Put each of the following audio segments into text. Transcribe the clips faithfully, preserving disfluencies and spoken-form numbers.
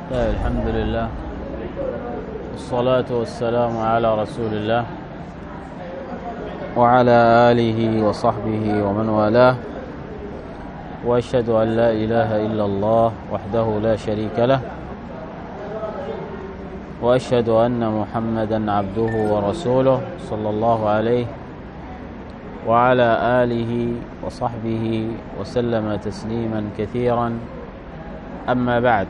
طيب، الحمد لله والصلاة والسلام على رسول الله وعلى آله وصحبه ومن والاه، وأشهد أن لا إله إلا الله وحده لا شريك له، وأشهد أن محمدا عبده ورسوله صلى الله عليه وعلى آله وصحبه وسلم تسليما كثيرا. أما بعد،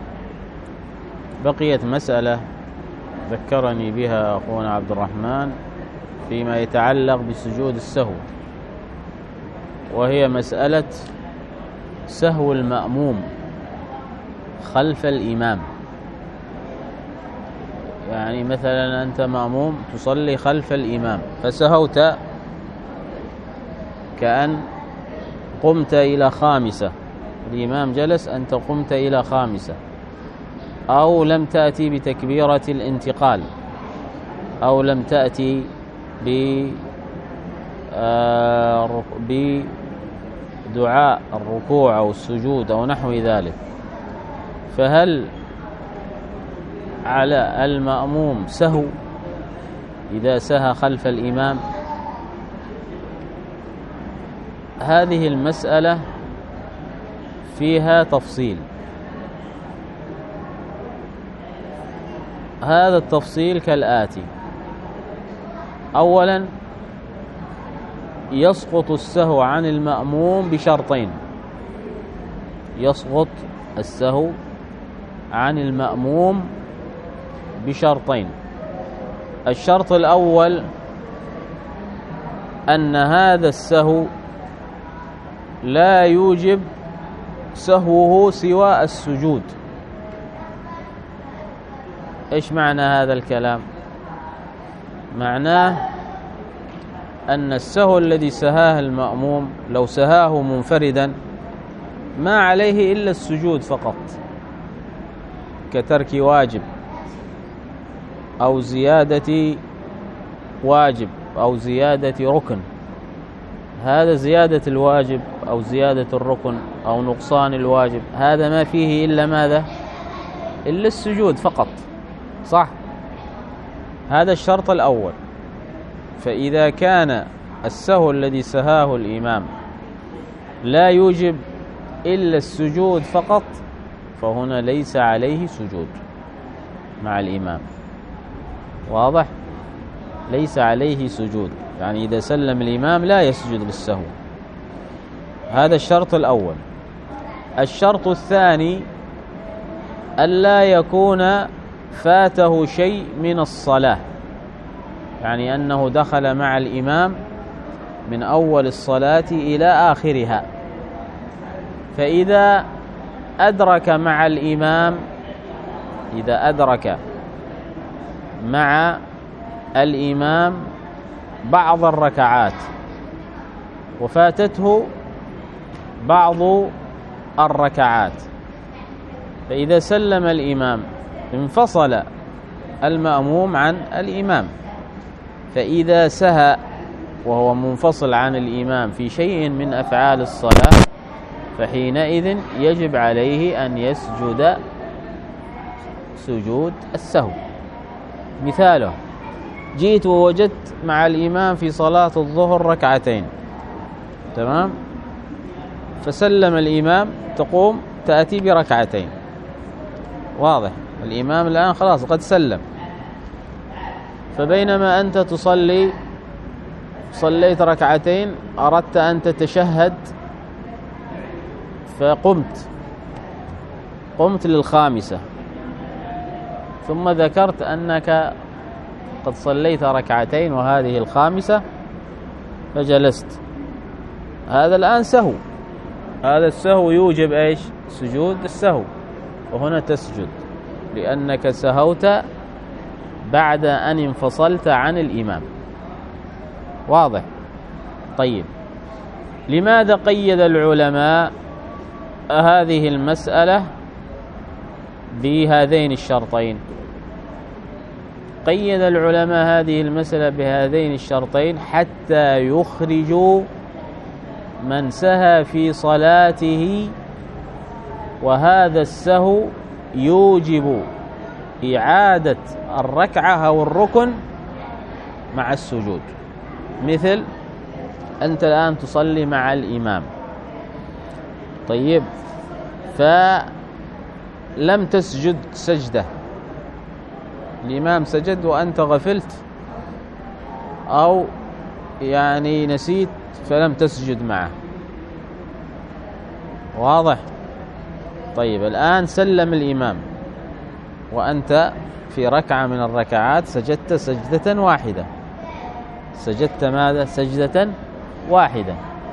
بقيت مسألة ذكرني بها أخونا عبد الرحمن فيما يتعلق بسجود السهو، وهي مسألة سهو المأموم خلف الإمام. يعني مثلا أنت مأموم تصلي خلف الإمام فسهوت، كأن قمت إلى خامسة، الإمام جلس أنت قمت إلى خامسة، أو لم تأتي بتكبيرة الانتقال، أو لم تأتي بدعاء الركوع أو السجود أو نحو ذلك، فهل على المأموم سهو إذا سهى خلف الإمام؟ هذه المسألة فيها تفصيل. هذا التفصيل كالآتي: أولا، يسقط السهو عن المأموم بشرطين. يسقط السهو عن المأموم بشرطين. الشرط الأول أن هذا السهو لا يوجب سهوه سوى السجود. إيش معنى هذا الكلام؟ معناه أن السهو الذي سهاه المأموم لو سهاه منفردا ما عليه إلا السجود فقط، كترك واجب أو زيادة واجب أو زيادة ركن. هذا زيادة الواجب أو زيادة الركن أو نقصان الواجب، هذا ما فيه إلا ماذا؟ إلا السجود فقط، صح؟ هذا الشرط الأول. فإذا كان السهو الذي سهاه الإمام لا يوجب إلا السجود فقط، فهنا ليس عليه سجود مع الإمام. واضح؟ ليس عليه سجود، يعني إذا سلم الإمام لا يسجد للسهو. هذا الشرط الأول. الشرط الثاني ألا يكون فاته شيء من الصلاة، يعني أنه دخل مع الإمام من أول الصلاة إلى آخرها، فإذا أدرك مع الإمام إذا أدرك مع الإمام بعض الركعات وفاتته بعض الركعات، فإذا سلم الإمام انفصل المأموم عن الإمام. فإذا سهى وهو منفصل عن الإمام في شيء من أفعال الصلاة، فحينئذ يجب عليه أن يسجد سجود السهو. مثاله: جئت ووجدت مع الإمام في صلاة الظهر ركعتين، تمام؟ فسلم الإمام، تقوم تأتي بركعتين. واضح؟ الإمام الآن خلاص قد سلم، فبينما أنت تصلي صليت ركعتين أردت أن تتشهد، فقمت قمت للخامسة، ثم ذكرت أنك قد صليت ركعتين وهذه الخامسة فجلست. هذا الآن سهو، هذا السهو يوجب إيش؟ سجود السهو، وهنا تسجد لأنك سهوت بعد أن انفصلت عن الإمام. واضح؟ طيب، لماذا قيد العلماء هذه المسألة بهذين الشرطين؟ قيد العلماء هذه المسألة بهذين الشرطين حتى يخرجوا من سهى في صلاته وهذا السهو يوجب إعادة الركعة أو الركن مع السجود. مثل أنت الآن تصلي مع الإمام، طيب، فلم تسجد سجدة، الإمام سجد وأنت غفلت أو يعني نسيت فلم تسجد معه، واضح؟ طيب الآن سلم الإمام وأنت في ركعة من الركعات سجدت سجدة واحدة، سجدت ماذا؟ سجدة واحدة،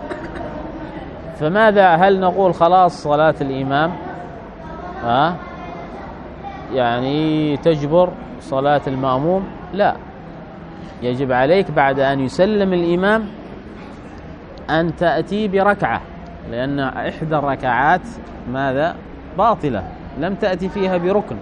فماذا؟ هل نقول خلاص صلاة الإمام ها يعني تجبر صلاة المأموم؟ لا، يجب عليك بعد أن يسلم الإمام أن تأتي بركعة، لأن إحدى الركعات ماذا؟ باطلة، لم تأتي فيها بركن،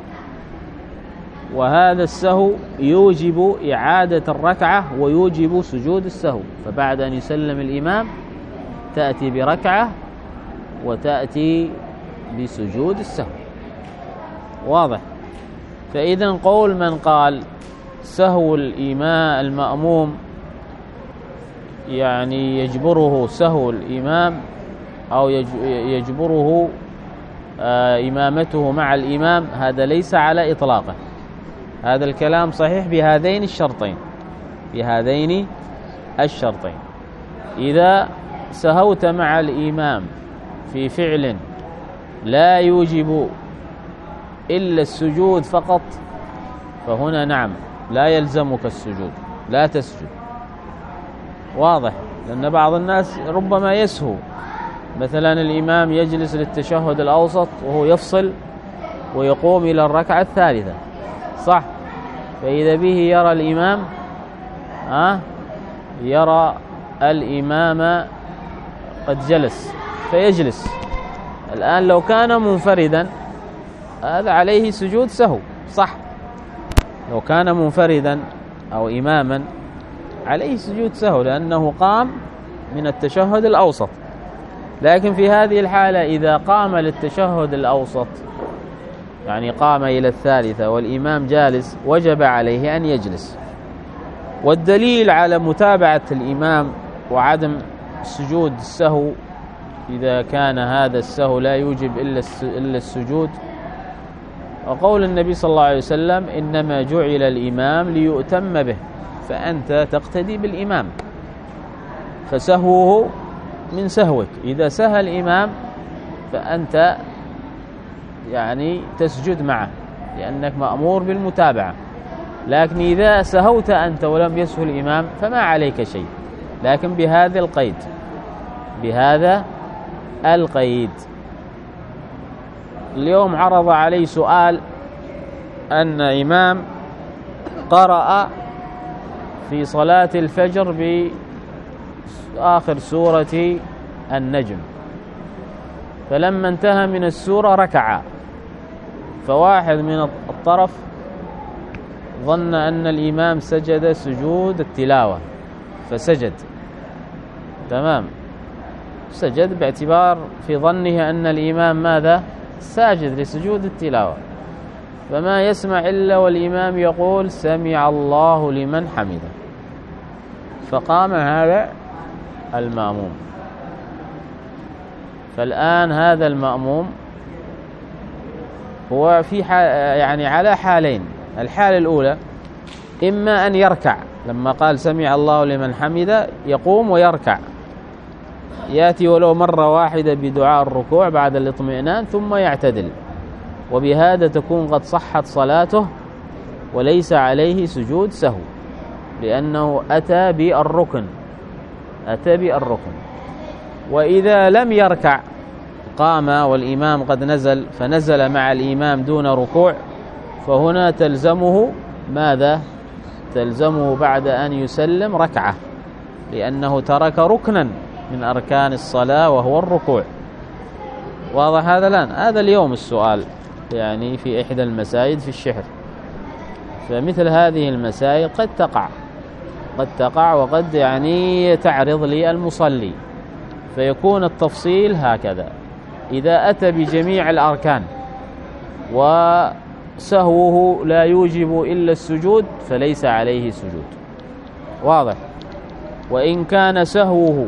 وهذا السهو يوجب إعادة الركعة ويوجب سجود السهو، فبعد أن يسلم الإمام تأتي بركعة وتأتي بسجود السهو، واضح؟ فإذا قول من قال سهو الإمام المأموم يعني يجبره سهو الإمام أو يجبره إمامته مع الإمام، هذا ليس على إطلاقه، هذا الكلام صحيح بهذين الشرطين، بهذين الشرطين. إذا سهوت مع الإمام في فعل لا يوجب إلا السجود فقط، فهنا نعم لا يلزمك السجود، لا تسجد، واضح؟ لأن بعض الناس ربما يسهو، مثلا الإمام يجلس للتشهد الأوسط وهو يفصل ويقوم إلى الركعة الثالثة، صح؟ فإذا به يرى الإمام ها يرى الإمام قد جلس فيجلس. الآن لو كان منفردا هذا عليه سجود سهو، صح؟ لو كان منفردا أو إماما عليه سجود سهو لأنه قام من التشهد الأوسط، لكن في هذه الحالة إذا قام للتشهد الأوسط يعني قام إلى الثالثة والإمام جالس وجب عليه أن يجلس. والدليل على متابعة الإمام وعدم سجود السهو إذا كان هذا السهو لا يوجب إلا السجود، وقول النبي صلى الله عليه وسلم إنما جعل الإمام ليؤتم به، فأنت تقتدي بالإمام، فسهوه من سهوك، إذا سهى الإمام فأنت يعني تسجد معه لأنك مأمور بالمتابعة، لكن إذا سهوت أنت ولم يسهو الإمام فما عليك شيء، لكن بهذا القيد، بهذا القيد. اليوم عرض علي سؤال أن إمام قرأ في صلاة الفجر بآخر سورة النجم، فلما انتهى من السورة ركع، فواحد من الطرف ظن أن الإمام سجد سجود التلاوة فسجد، تمام، سجد باعتبار في ظنه أن الإمام ماذا؟ ساجد لسجود التلاوة، فما يسمع إلا والإمام يقول سمع الله لمن حمده، فقام هذا المأموم. فالآن هذا المأموم هو في يعني على حالين، الحالة الأولى إما أن يركع، لما قال سمع الله لمن حمده يقوم ويركع، يأتي ولو مرة واحدة بدعاء الركوع بعد الاطمئنان ثم يعتدل، وبهذا تكون قد صحت صلاته وليس عليه سجود سهو، لأنه أتى بالركن، أتى بالركن. وإذا لم يركع قام والإمام قد نزل فنزل مع الإمام دون ركوع، فهنا تلزمه ماذا؟ تلزمه بعد أن يسلم ركعة، لأنه ترك ركنا من أركان الصلاة وهو الركوع. واضح هذا الآن؟ هذا اليوم السؤال يعني في إحدى المساجد في الشحر، فمثل هذه المسائل قد تقع، قد تقع وقد يعني تعرض لي المصلي، فيكون التفصيل هكذا: إذا أتى بجميع الأركان، وسهوه لا يوجب إلا السجود فليس عليه سجود. واضح؟ وإن كان سهوه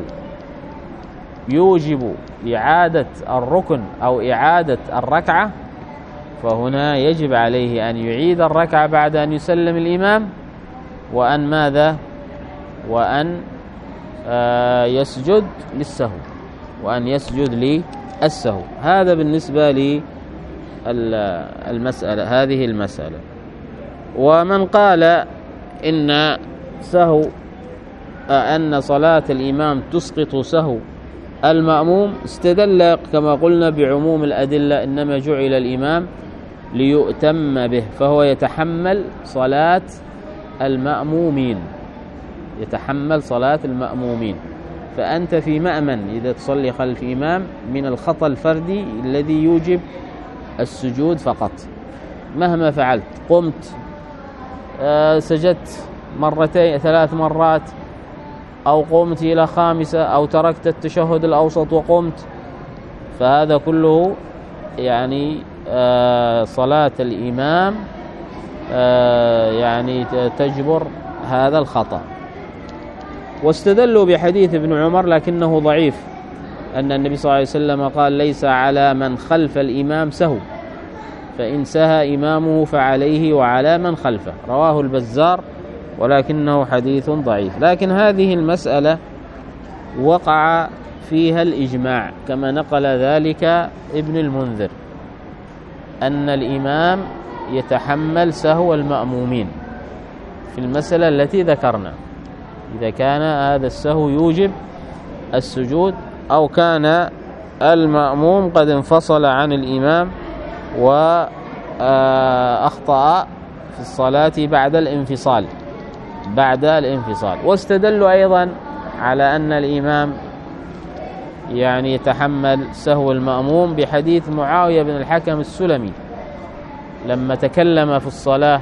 يوجب إعادة الركن أو إعادة الركعة فهنا يجب عليه أن يعيد الركعة بعد أن يسلم الإمام، وأن ماذا؟ وأن آه يسجد للسهو، وأن يسجد للسهو. هذا بالنسبة للمسألة، هذه المسألة. ومن قال إن سهو أن صلاة الإمام تسقط سهو المأموم استدل كما قلنا بعموم الأدلة، إنما جعل الإمام ليؤتم به، فهو يتحمل صلاة المأمومين، يتحمل صلاة المأمومين. فأنت في مأمن إذا تصلي خلف إمام من الخطأ الفردي الذي يوجب السجود فقط مهما فعلت. قمت آه سجدت مرتين ثلاث مرات، أو قمت إلى خامسة، أو تركت التشهد الأوسط وقمت، فهذا كله يعني آه صلاة الإمام آه يعني تجبر هذا الخطأ. واستدلوا بحديث ابن عمر لكنه ضعيف، أن النبي صلى الله عليه وسلم قال: ليس على من خلف الإمام سهو، فإن سهى إمامه فعليه وعلى من خلفه. رواه البزار ولكنه حديث ضعيف. لكن هذه المسألة وقع فيها الإجماع كما نقل ذلك ابن المنذر، أن الإمام يتحمل سهو المأمومين في المسألة التي ذكرنا، إذا كان هذا السهو يوجب السجود، أو كان المأموم قد انفصل عن الإمام وأخطأ في الصلاة بعد الانفصال بعد الانفصال. واستدلوا أيضا على أن الإمام يعني يتحمل سهو المأموم بحديث معاوية بن الحكم السلمي لما تكلم في الصلاة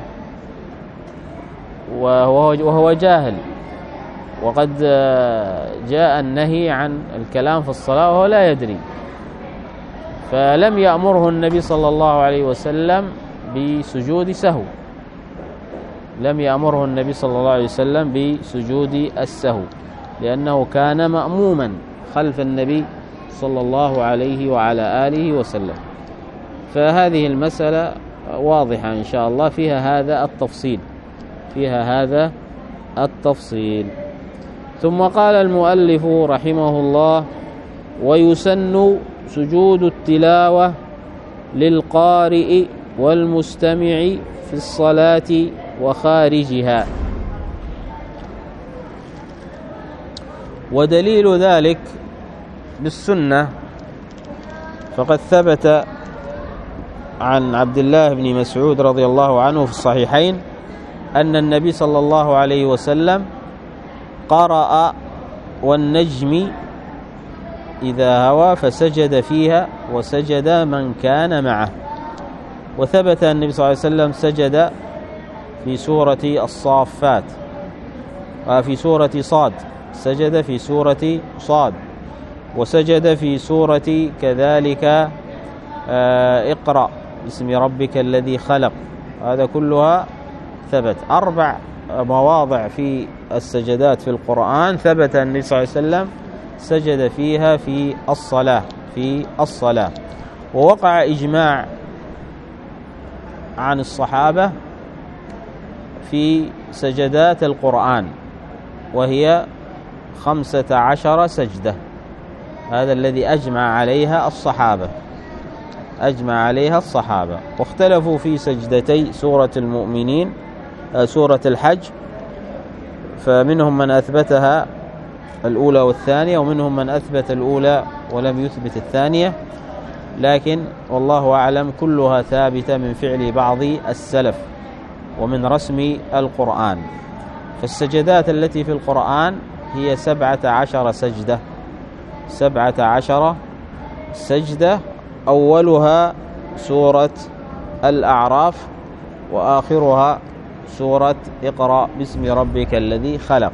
وهو جاهل، وقد جاء النهي عن الكلام في الصلاة وهو لا يدري، فلم يأمره النبي صلى الله عليه وسلم بسجود سهو، لم يأمره النبي صلى الله عليه وسلم بسجود السهو، لأنه كان مأموما خلف النبي صلى الله عليه وعلى آله وسلم. فهذه المسألة واضحة إن شاء الله، فيها هذا التفصيل فيها هذا التفصيل. ثم قال المؤلف رحمه الله: ويسن سجود التلاوة للقارئ والمستمع في الصلاة وخارجها. ودليل ذلك بالسنة، فقد ثبت عن عبد الله بن مسعود رضي الله عنه في الصحيحين أن النبي صلى الله عليه وسلم قرأ والنجم إذا هوى فسجد فيها وسجد من كان معه. وثبت النبي صلى الله عليه وسلم سجد في سورة الصافات وفي سورة صاد، سجد في سورة صاد، وسجد في سورة كذلك اقرأ باسم ربك الذي خلق. هذا كلها ثبت. أربع مواضع في السجدات في القرآن ثبت النبي صلى الله عليه وسلم سجد فيها في الصلاة في الصلاة ووقع إجماع عن الصحابة في سجدات القرآن، وهي خمسة عشر سجدة. هذا الذي أجمع عليها الصحابة أجمع عليها الصحابة واختلفوا في سجدتي سورة المؤمنين سورة الحج، فمنهم من أثبتها الأولى والثانية، ومنهم من أثبت الأولى ولم يثبت الثانية، لكن والله أعلم كلها ثابتة من فعل بعض السلف ومن رسم القرآن. فالسجدات التي في القرآن هي سبعة عشر سجدة سبعة عشر سجدة، أولها سورة الأعراف وآخرها سورة اقرأ باسم ربك الذي خلق.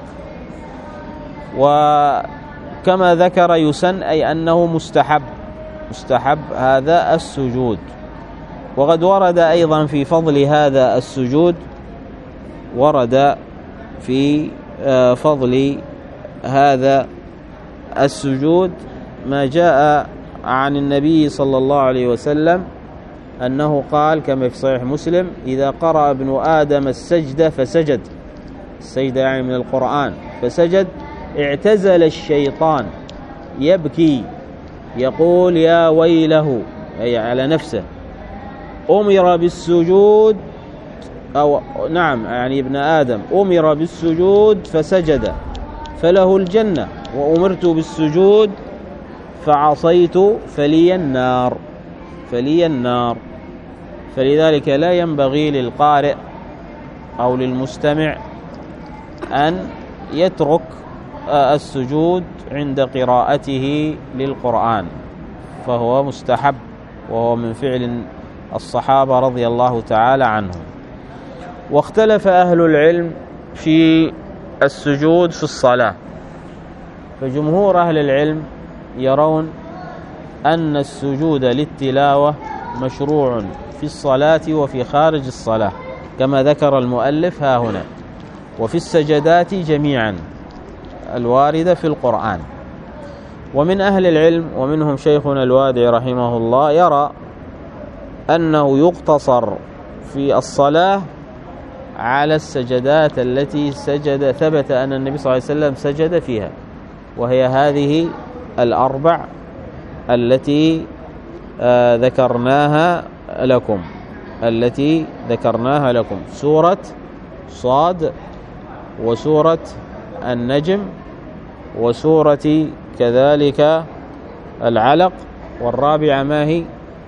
وكما ذكر يسن أي أنه مستحب مستحب هذا السجود، وقد ورد أيضا في فضل هذا السجود، ورد في فضل هذا السجود ما جاء عن النبي صلى الله عليه وسلم أنه قال كما في صحيح مسلم: إذا قرأ ابن آدم السجدة فسجد، السجدة يعني من القرآن، فسجد اعتزل الشيطان يبكي يقول يا ويله، أي على نفسه، أمر بالسجود، أو نعم يعني ابن آدم أمر بالسجود فسجد فله الجنة، وأمرت بالسجود فعصيت فلي النار فلي النار. فلذلك لا ينبغي للقارئ أو للمستمع أن يترك السجود عند قراءته للقرآن، فهو مستحب، وهو من فعل الصحابة رضي الله تعالى عنهم. واختلف أهل العلم في السجود في الصلاة، فجمهور أهل العلم يرون أن السجود للتلاوة مشروع في الصلاة وفي خارج الصلاة كما ذكر المؤلف ها هنا، وفي السجدات جميعا الواردة في القرآن. ومن أهل العلم ومنهم شيخنا الوادعي رحمه الله يرى أنه يقتصر في الصلاة على السجدات التي سجد ثبت أن النبي صلى الله عليه وسلم سجد فيها، وهي هذه الأربع التي آه ذكرناها لكم التي ذكرناها لكم سورة صاد، وسورة النجم، وسورة كذلك العلق. والرابعة ما هي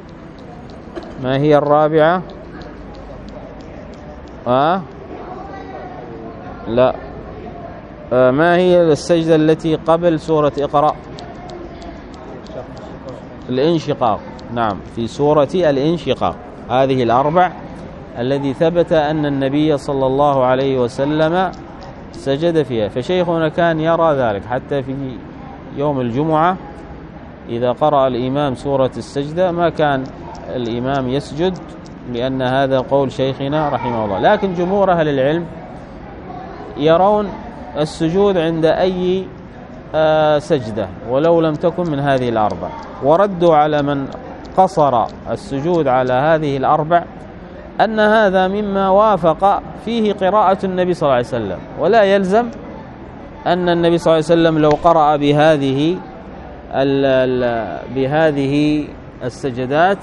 ما هي الرابعة؟ آه لا آه ما هي السجدة التي قبل سورة اقرأ؟ الانشقاق. نعم، في سورة الانشقاق. هذه الأربع الذي ثبت أن النبي صلى الله عليه وسلم سجد فيها. فشيخنا كان يرى ذلك، حتى في يوم الجمعة إذا قرأ الإمام سورة السجدة ما كان الإمام يسجد، لأن هذا قول شيخنا رحمه الله. لكن جمهور أهل العلم يرون السجود عند أي سجدة ولو لم تكن من هذه الأربع، وردوا على من قصر السجود على هذه الأربع أن هذا مما وافق فيه قراءة النبي صلى الله عليه وسلم، ولا يلزم أن النبي صلى الله عليه وسلم لو قرأ بهذه بهذه السجدات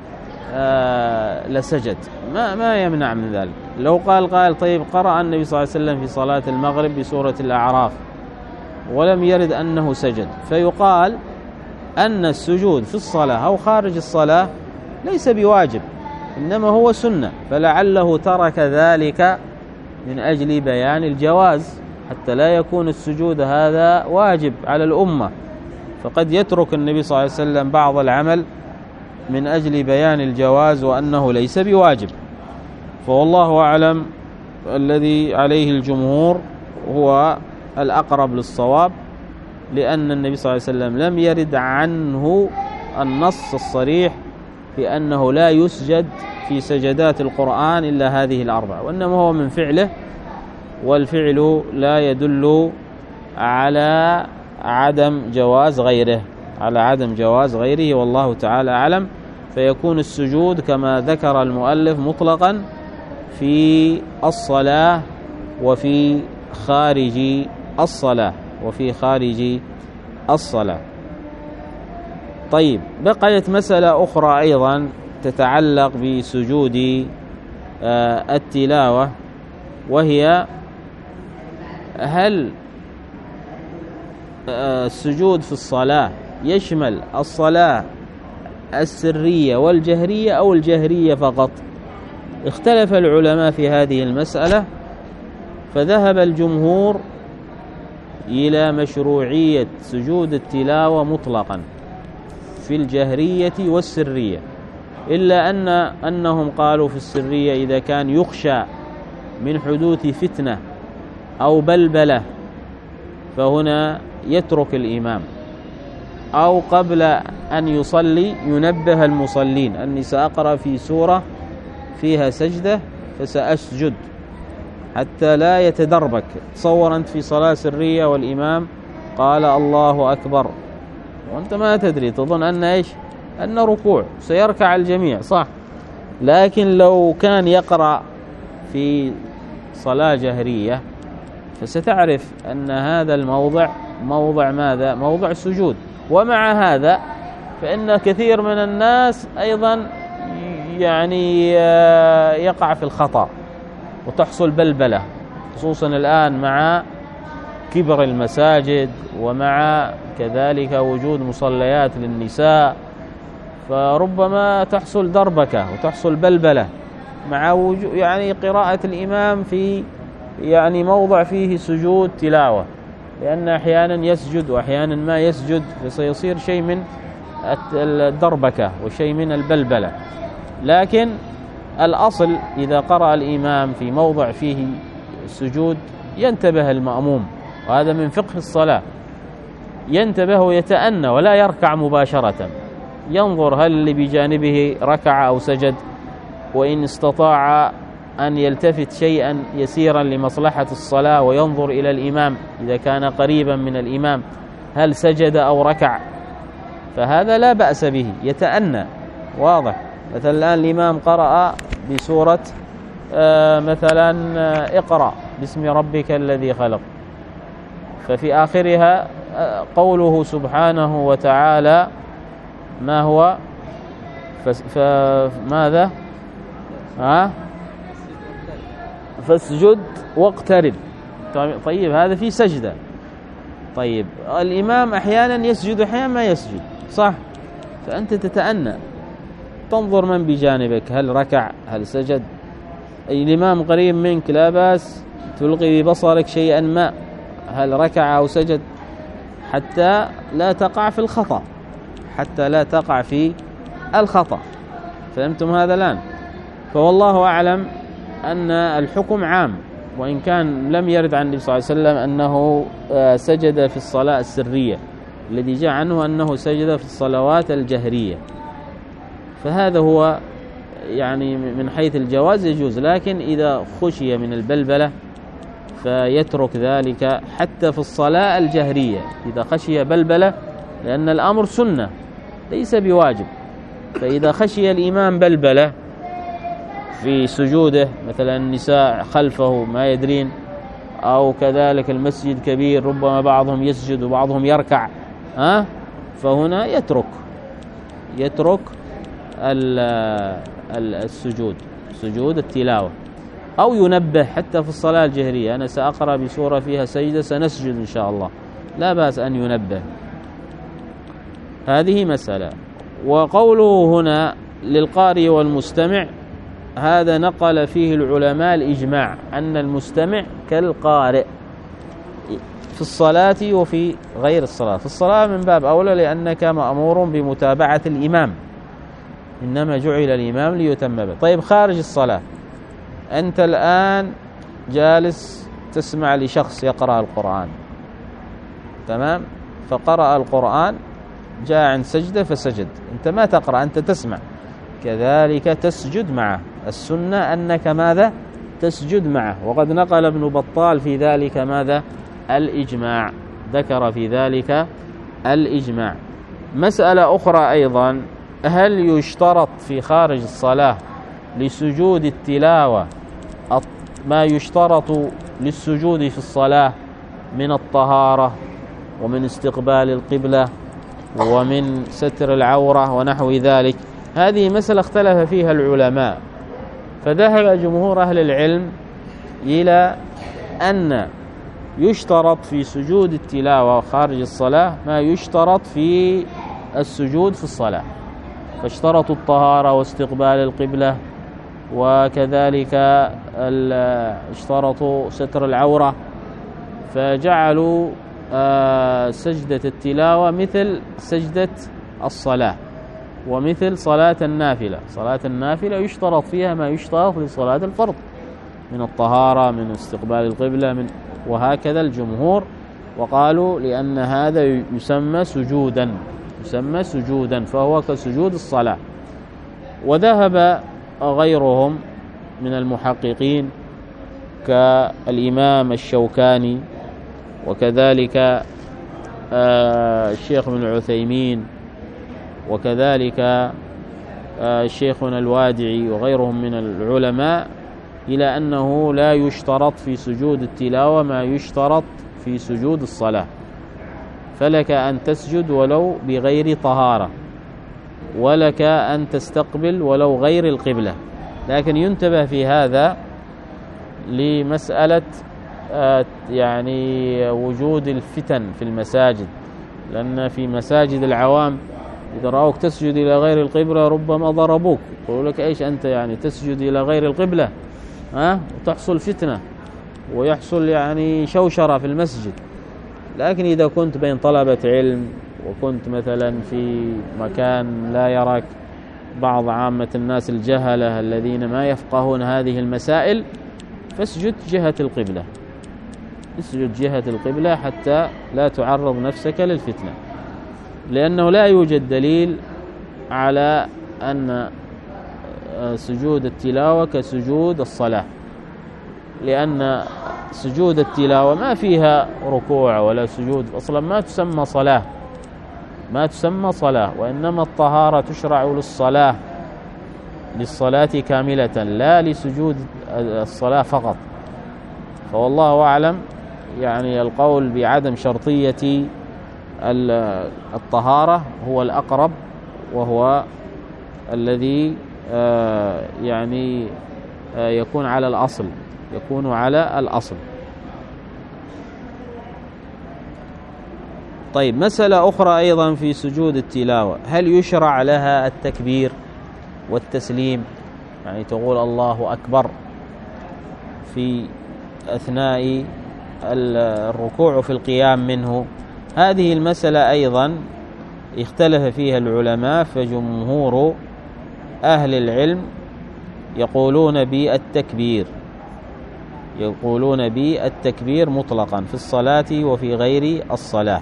لسجد، ما ما يمنع من ذلك. لو قال قال طيب قرأ النبي صلى الله عليه وسلم في صلاة المغرب بسورة الأعراف ولم يرد أنه سجد، فيقال أن السجود في الصلاة أو خارج الصلاة ليس بواجب، إنما هو سنة، فلعله ترك ذلك من أجل بيان الجواز، حتى لا يكون السجود هذا واجب على الأمة، فقد يترك النبي صلى الله عليه وسلم بعض العمل من أجل بيان الجواز وأنه ليس بواجب. فوالله أعلم الذي عليه الجمهور هو الأقرب للصواب، لأن النبي صلى الله عليه وسلم لم يرد عنه النص الصريح بأنه لا يسجد في سجدات القرآن إلا هذه الأربع، وإنما هو من فعله، والفعل لا يدل على عدم جواز غيره على عدم جواز غيره والله تعالى أعلم. فيكون السجود كما ذكر المؤلف مطلقا في الصلاة وفي خارج الصلاة وفي خارج الصلاة. طيب، بقيت مسألة أخرى أيضا تتعلق بسجود التلاوة، وهي هل السجود في الصلاة يشمل الصلاة السرية والجهرية أو الجهرية فقط؟ اختلف العلماء في هذه المسألة، فذهب الجمهور إلى مشروعية سجود التلاوة مطلقا في الجهرية والسرية، إلا أن أنهم قالوا في السرية إذا كان يخشى من حدوث فتنة أو بلبلة فهنا يترك الإمام أو قبل أن يصلي ينبه المصلين أني سأقرأ في سورة فيها سجدة فسأسجد حتى لا يتدربك. تصور أنت في صلاة سرية والإمام قال الله أكبر وأنت ما تدري، تظن أن إيش؟ أن ركوع، سيركع الجميع صح، لكن لو كان يقرأ في صلاة جهرية فستعرف أن هذا الموضع موضع ماذا؟ موضع سجود. ومع هذا فإن كثير من الناس أيضا يعني يقع في الخطأ وتحصل بلبلة، خصوصا الآن مع كبر المساجد ومع كذلك وجود مصليات للنساء، فربما تحصل دربكة وتحصل بلبلة مع وجود يعني قراءة الإمام في يعني موضع فيه سجود تلاوة، لأن أحيانا يسجد وأحيانا ما يسجد، فسيصير شيء من الدربكة وشيء من البلبلة. لكن الأصل إذا قرأ الإمام في موضع فيه سجود ينتبه المأموم، وهذا من فقه الصلاة، ينتبه ويتأنى ولا يركع مباشرة، ينظر هل اللي بجانبه ركع أو سجد، وإن استطاع أن يلتفت شيئا يسيرا لمصلحة الصلاة وينظر إلى الإمام إذا كان قريبا من الإمام هل سجد أو ركع، فهذا لا بأس به، يتأنى. واضح؟ مثلا الآن الإمام قرأ بسورة آه مثلا آه اقرأ باسم ربك الذي خلق، ففي آخرها آه قوله سبحانه وتعالى ما هو؟ فماذا؟ ها؟ فاسجد واقترب. طيب هذا في سجدة. طيب الإمام أحيانا يسجد أحيانا ما يسجد صح، فأنت تتأنى تنظر من بجانبك هل ركع هل سجد. أي الإمام قريب منك لا بأس تلقي ببصرك شيئا ما هل ركع أو سجد، حتى لا تقع في الخطأ حتى لا تقع في الخطأ. فهمتم هذا الآن؟ فوالله أعلم أن الحكم عام، وإن كان لم يرد عن النبي صلى الله عليه وسلم أنه سجد في الصلاة السرية، الذي جاء عنه أنه سجد في الصلوات الجهرية، فهذا هو يعني من حيث الجواز يجوز. لكن إذا خشي من البلبلة فيترك ذلك حتى في الصلاة الجهرية، إذا خشي بلبلة، لأن الأمر سنة ليس بواجب. فإذا خشي الإمام بلبلة في سجوده، مثلا النساء خلفه ما يدرين، أو كذلك المسجد كبير ربما بعضهم يسجد وبعضهم يركع، ها فهنا يترك يترك السجود سجود التلاوة، أو ينبه حتى في الصلاة الجهرية، أنا سأقرأ بسورة فيها سجدة سنسجد إن شاء الله، لا بأس أن ينبه. هذه مسألة. وقوله هنا للقارئ والمستمع، هذا نقل فيه العلماء الإجماع أن المستمع كالقارئ في الصلاة وفي غير الصلاة. في الصلاة من باب أولى لأنك مأمور بمتابعة الإمام، إنما جعل الإمام ليتم به. طيب خارج الصلاة، أنت الآن جالس تسمع لشخص يقرأ القرآن، تمام، فقرأ القرآن جاء عند سجدة فسجد، أنت ما تقرأ أنت تسمع، كذلك تسجد معه. السنة أنك ماذا؟ تسجد معه. وقد نقل ابن بطال في ذلك ماذا؟ الإجماع، ذكر في ذلك الإجماع. مسألة أخرى أيضا، هل يشترط في خارج الصلاة لسجود التلاوة ما يشترط للسجود في الصلاة من الطهارة ومن استقبال القبلة ومن ستر العورة ونحو ذلك؟ هذه مسألة اختلف فيها العلماء، فذهب جمهور أهل العلم إلى أن يشترط في سجود التلاوة خارج الصلاة ما يشترط في السجود في الصلاة، فاشترطوا الطهارة واستقبال القبلة، وكذلك اشترطوا ستر العورة، فجعلوا سجدة التلاوة مثل سجدة الصلاة ومثل صلاة النافلة. صلاة النافلة يشترط فيها ما يشترط لصلاة الفرض من الطهارة، من استقبال القبلة، من وهكذا الجمهور، وقالوا لأن هذا يسمى سجودا يسمى سجودا، فهو كسجود الصلاة. وذهب غيرهم من المحققين كالإمام الشوكاني، وكذلك الشيخ ابن العثيمين، وكذلك شيخنا الوادعي وغيرهم من العلماء، إلى أنه لا يشترط في سجود التلاوة ما يشترط في سجود الصلاة، فلك أن تسجد ولو بغير طهارة، ولك أن تستقبل ولو غير القبلة. لكن ينتبه في هذا لمسألة يعني وجود الفتن في المساجد، لأن في مساجد العوام إذا رأوك تسجد إلى غير القبلة ربما ضربوك، يقولوا لك إيش أنت يعني تسجد إلى غير القبلة، ها، وتحصل فتنة ويحصل يعني شوشرة في المسجد. لكن إذا كنت بين طلبة علم، وكنت مثلا في مكان لا يراك بعض عامة الناس الجهلة الذين ما يفقهون هذه المسائل، فاسجد جهة القبلة، اسجد جهة القبلة حتى لا تعرض نفسك للفتنة، لأنه لا يوجد دليل على أن سجود التلاوة كسجود الصلاة، لأن سجود التلاوة ما فيها ركوع ولا سجود، أصلا ما تسمى صلاة، ما تسمى صلاة، وإنما الطهارة تشرع للصلاة، للصلاة كاملة لا لسجود الصلاة فقط. فوالله أعلم يعني القول بعدم شرطية الطهارة هو الأقرب، وهو الذي يعني يكون على الأصل، يكون على الأصل. طيب، مسألة أخرى أيضا في سجود التلاوة، هل يشرع لها التكبير والتسليم؟ يعني تقول الله أكبر في أثناء الركوع في القيام منه. هذه المسألة أيضا اختلف فيها العلماء، فجمهور أهل العلم يقولون بالتكبير، يقولون بالتكبير مطلقا في الصلاة وفي غير الصلاة.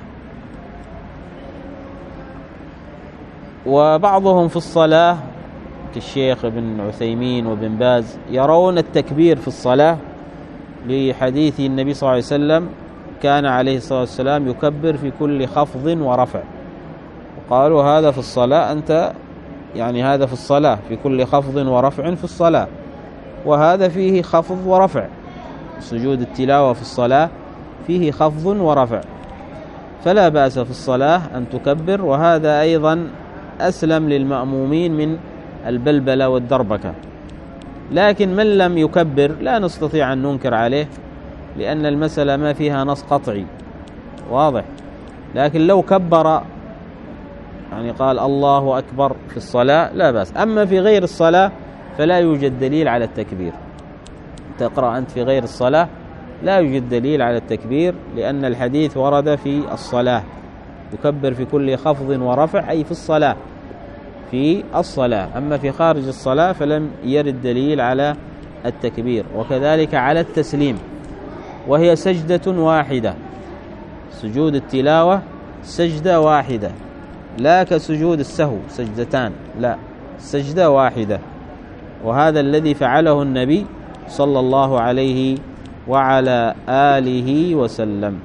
وبعضهم في الصلاة كالشيخ ابن عثيمين وابن باز يرون التكبير في الصلاة لحديث النبي صلى الله عليه وسلم كان عليه الصلاة والسلام يكبر في كل خفض ورفع، وقالوا هذا في الصلاة، أنت يعني هذا في الصلاة في كل خفض ورفع في الصلاة، وهذا فيه خفض ورفع، سجود التلاوة في الصلاة فيه خفض ورفع، فلا بأس في الصلاة أن تكبر، وهذا أيضا أسلم للمأمومين من البلبلة والدربكة. لكن من لم يكبر لا نستطيع أن ننكر عليه، لأن المسألة ما فيها نص قطعي واضح. لكن لو كبر يعني قال الله أكبر في الصلاة لا بأس. أما في غير الصلاة فلا يوجد دليل على التكبير، تقرأ أنت في غير الصلاة لا يوجد دليل على التكبير، لأن الحديث ورد في الصلاة يكبر في كل خفض ورفع، أي في الصلاة، في الصلاة. أما في خارج الصلاة فلم يرد دليل على التكبير. وكذلك على التسليم، وهي سجدة واحدة، سجود التلاوة سجدة واحدة، لا كسجود السهو سجدتان، لا، سجدة واحدة. وهذا الذي فعله النبي صلى الله عليه وعلى آله وسلم.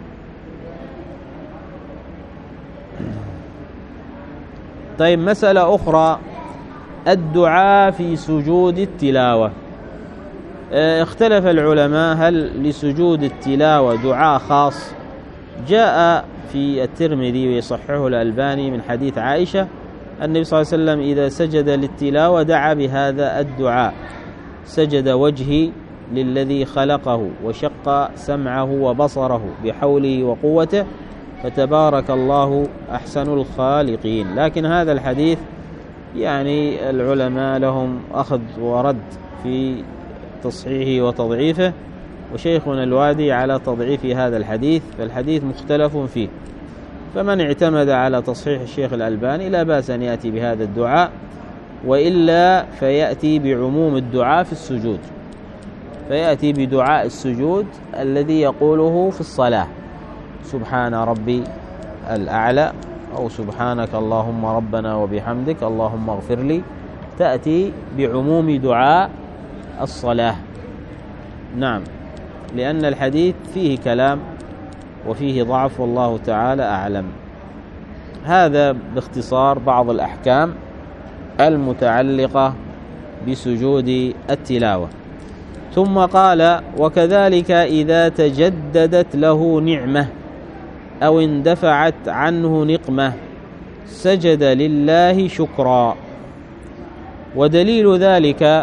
طيب، مسألة أخرى، الدعاء في سجود التلاوة. اختلف العلماء هل لسجود التلاوة دعاء خاص؟ جاء في الترمذي ويصححه الألباني من حديث عائشة النبي صلى الله عليه وسلم إذا سجد للتلاوة دعا بهذا الدعاء: سجد وجهي للذي خلقه وشق سمعه وبصره بحوله وقوته فتبارك الله أحسن الخالقين. لكن هذا الحديث يعني العلماء لهم أخذ ورد في تصحيحه وتضعيفه، وشيخنا الوادي على تضعيف هذا الحديث، فالحديث مختلف فيه. فمن اعتمد على تصحيح الشيخ الألباني لا بأس أن يأتي بهذا الدعاء، وإلا فيأتي بعموم الدعاء في السجود، فيأتي بدعاء السجود الذي يقوله في الصلاة: سبحان ربي الأعلى أو سبحانك اللهم ربنا وبحمدك اللهم اغفر لي، تأتي بعموم دعاء الصلاة. نعم، لأن الحديث فيه كلام وفيه ضعف والله تعالى أعلم. هذا باختصار بعض الأحكام المتعلقة بسجود التلاوة. ثم قال: وكذلك إذا تجددت له نعمة أو اندفعت عنه نقمة سجد لله شكرا. ودليل ذلك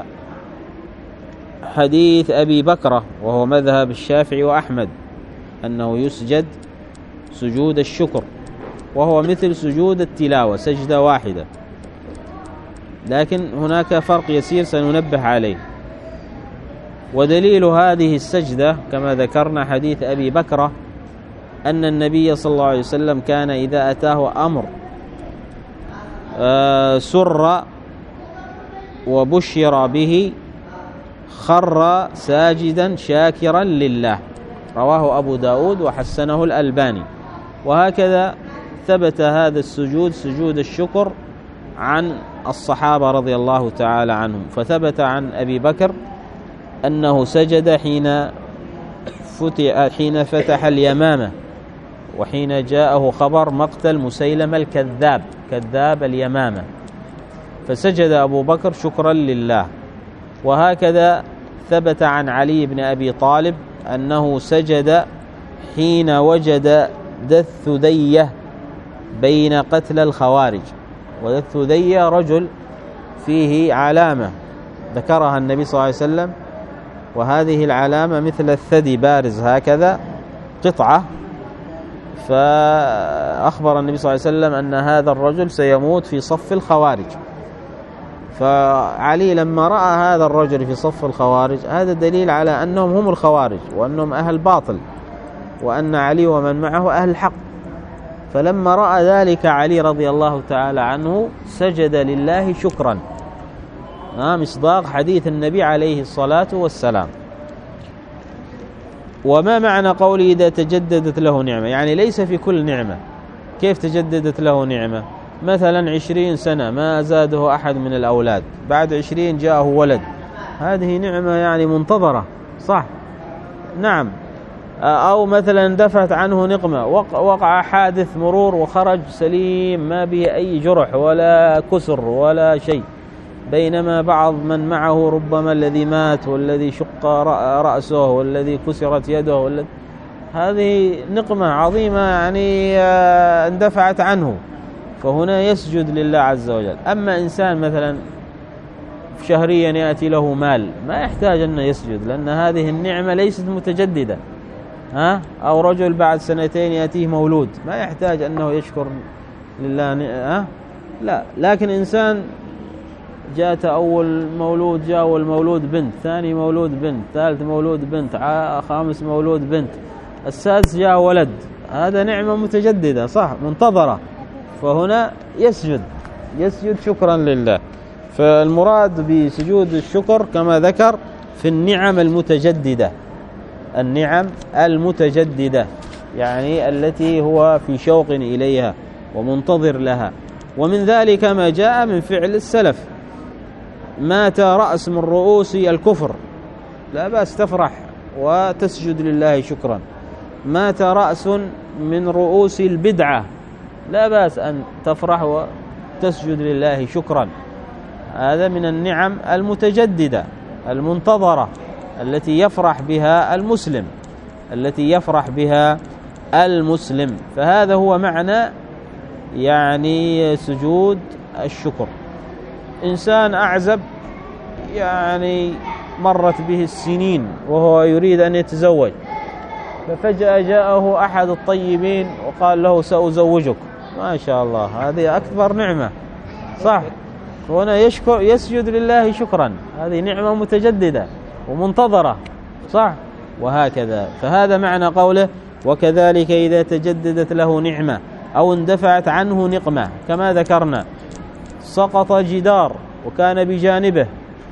حديث أبي بكرة، وهو مذهب الشافعي وأحمد، أنه يسجد سجود الشكر، وهو مثل سجود التلاوة، سجدة واحدة، لكن هناك فرق يسير سننبه عليه. ودليل هذه السجدة كما ذكرنا حديث أبي بكرة أن النبي صلى الله عليه وسلم كان إذا أتاه أمر سر وبشر به خر ساجدا شاكرا لله، رواه أبو داود وحسنه الألباني. وهكذا ثبت هذا السجود سجود الشكر عن الصحابة رضي الله تعالى عنهم. فثبت عن أبي بكر أنه سجد حين فتح, حين فتح اليمامة، وحين جاءه خبر مقتل مسيلمة الكذاب كذاب اليمامة، فسجد أبو بكر شكرا لله. وهكذا ثبت عن علي بن أبي طالب أنه سجد حين وجد ذا الثدية بين قتل الخوارج. وذا الثدية رجل فيه علامة ذكرها النبي صلى الله عليه وسلم، وهذه العلامة مثل الثدي بارز هكذا قطعة، فأخبر النبي صلى الله عليه وسلم أن هذا الرجل سيموت في صف الخوارج. فعلي لما رأى هذا الرجل في صف الخوارج، هذا دليل على أنهم هم الخوارج وأنهم أهل باطل، وأن علي ومن معه أهل الحق. فلما رأى ذلك علي رضي الله تعالى عنه سجد لله شكرا، مصداق حديث النبي عليه الصلاة والسلام. وما معنى قوله إذا تجددت له نعمة؟ يعني ليس في كل نعمة. كيف تجددت له نعمة؟ مثلا عشرين سنة ما زاده أحد من الأولاد، بعد عشرين جاءه ولد، هذه نعمة يعني منتظرة، صح؟ نعم. أو مثلا دفعت عنه نقمة، وقع حادث مرور وخرج سليم ما به أي جرح ولا كسر ولا شيء، بينما بعض من معه ربما الذي مات والذي شق رأسه والذي كسرت يده والذي، هذه نقمة عظيمة يعني اندفعت عنه، فهنا يسجد لله عز وجل. أما إنسان مثلا شهريا يأتي له مال ما يحتاج أن يسجد، لأن هذه النعمة ليست متجددة. ها؟ أو رجل بعد سنتين يأتيه مولود ما يحتاج أنه يشكر لله. ها؟ لا، لكن إنسان جاءت أول مولود جاء أول مولود بنت، ثاني مولود بنت، ثالث مولود بنت، خامس مولود بنت، السادس جاء ولد، هذا نعمة متجددة، صح، منتظرة، فهنا يسجد يسجد شكرا لله. فالمراد بسجود الشكر كما ذكر في النعم المتجددة، النعم المتجددة يعني التي هو في شوق إليها ومنتظر لها. ومن ذلك ما جاء من فعل السلف، مات رأس من رؤوس الكفر لا بأس تفرح وتسجد لله شكرا، مات رأس من رؤوس البدعة لا بأس أن تفرح وتسجد لله شكرا. هذا من النعم المتجددة المنتظرة التي يفرح بها المسلم التي يفرح بها المسلم فهذا هو معنى يعني سجود الشكر. إنسان أعزب يعني مرت به السنين وهو يريد أن يتزوج، ففجأة جاءه أحد الطيبين وقال له سأزوجك، ما شاء الله، هذه أكبر نعمة، صح؟ هنا يشكر يسجد لله شكرا، هذه نعمة متجددة ومنتظرة، صح؟ وهكذا. فهذا معنى قوله وكذلك إذا تجددت له نعمة أو اندفعت عنه نقمة، كما ذكرنا سقط جدار وكان بجانبه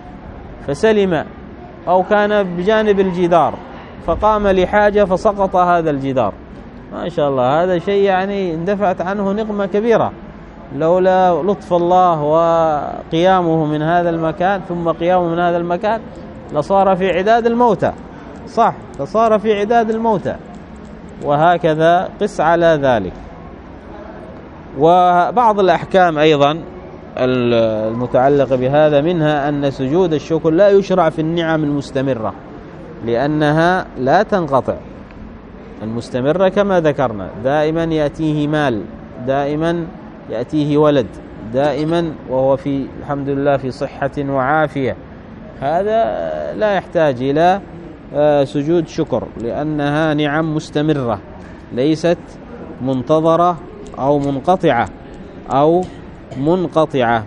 فسلم، أو كان بجانب الجدار فقام لحاجة فسقط هذا الجدار، ما شاء الله، هذا شيء يعني اندفعت عنه نقمة كبيرة، لولا لطف الله وقيامه من هذا المكان ثم قيامه من هذا المكان لصار في عداد الموتى، صح، لصار في عداد الموتى. وهكذا قس على ذلك. وبعض الأحكام أيضا المتعلقة بهذا، منها أن سجود الشكر لا يشرع في النعم المستمرة، لأنها لا تنقطع. المستمرة كما ذكرنا دائما يأتيه مال، دائما يأتيه ولد، دائما وهو في الحمد لله في صحة وعافية، هذا لا يحتاج إلى سجود شكر، لأنها نعم مستمرة ليست منتظرة أو منقطعة أو منقطعة.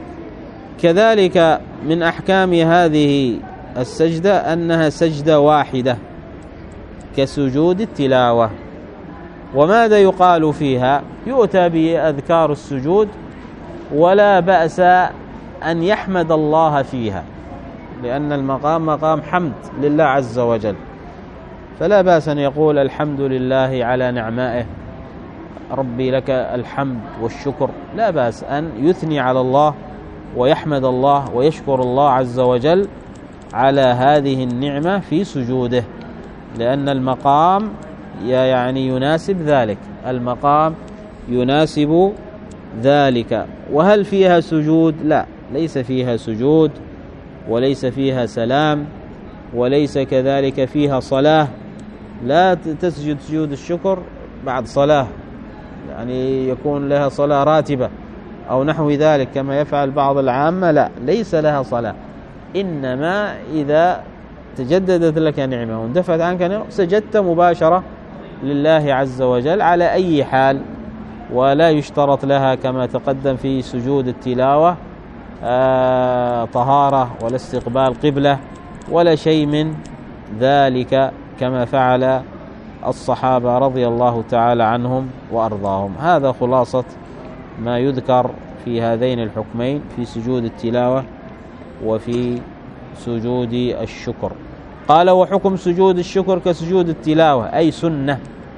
كذلك من أحكام هذه السجدة أنها سجدة واحدة كسجود التلاوة. وماذا يقال فيها؟ يؤتى بأذكار السجود، ولا بأس أن يحمد الله فيها، لأن المقام مقام حمد لله عز وجل، فلا بأس أن يقول الحمد لله على نعمائه، ربي لك الحمد والشكر، لا بأس أن يثني على الله ويحمد الله ويشكر الله عز وجل على هذه النعمة في سجوده، لأن المقام يعني يناسب ذلك، المقام يناسب ذلك. وهل فيها سجود؟ لا، ليس فيها سجود، وليس فيها سلام، وليس كذلك فيها صلاة. لا تسجد سجود الشكر بعد صلاة، يعني يكون لها صلاة راتبة أو نحو ذلك كما يفعل بعض العامة، لا، ليس لها صلاة، إنما إذا تجددت لك نعمة واندفعت عنك نعمة سجدت مباشرة لله عز وجل على أي حال، ولا يشترط لها كما تقدم في سجود التلاوة آه طهارة ولا استقبال قبلة ولا شيء من ذلك، كما فعل الصحابة رضي الله تعالى عنهم وأرضاهم. هذا خلاصة ما يذكر في هذين الحكمين، في سجود التلاوة وفي سجود الشكر. قال: وحكم سجود الشكر كسجود التلاوة، أي سنة،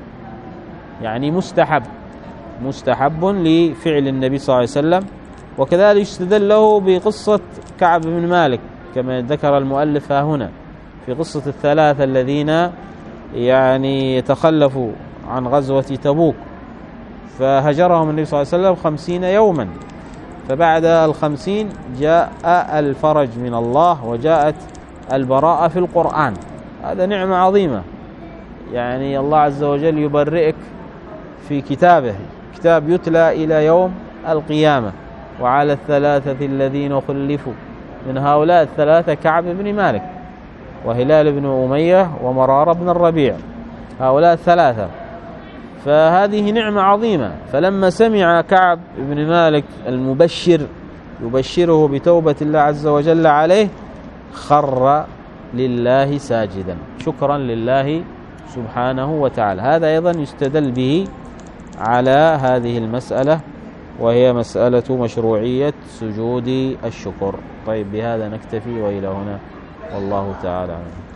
يعني مستحب، مستحب لفعل النبي صلى الله عليه وسلم. وكذلك يستدل له بقصة كعب بن مالك كما ذكر المؤلف هنا، في قصة الثلاثة الذين يعني تخلفوا عن غزوة تبوك، فهجرهم النبي صلى الله عليه وسلم خمسين يوما، فبعد الخمسين جاء الفرج من الله وجاءت البراءة في القرآن. هذا نعمة عظيمة، يعني الله عز وجل يبرئك في كتابه، كتاب يتلى إلى يوم القيامة. وعلى الثلاثة الذين خلفوا، من هؤلاء الثلاثة كعب بن مالك وهلال بن أمية ومرارة بن الربيع، هؤلاء الثلاثة، فهذه نعمة عظيمة. فلما سمع كعب بن مالك المبشر يبشره بتوبة الله عز وجل عليه، خر لله ساجدا شكرا لله سبحانه وتعالى. هذا أيضا يستدل به على هذه المسألة، وهي مسألة مشروعية سجود الشكر. طيب، بهذا نكتفي وإلى هنا، والله تعالى.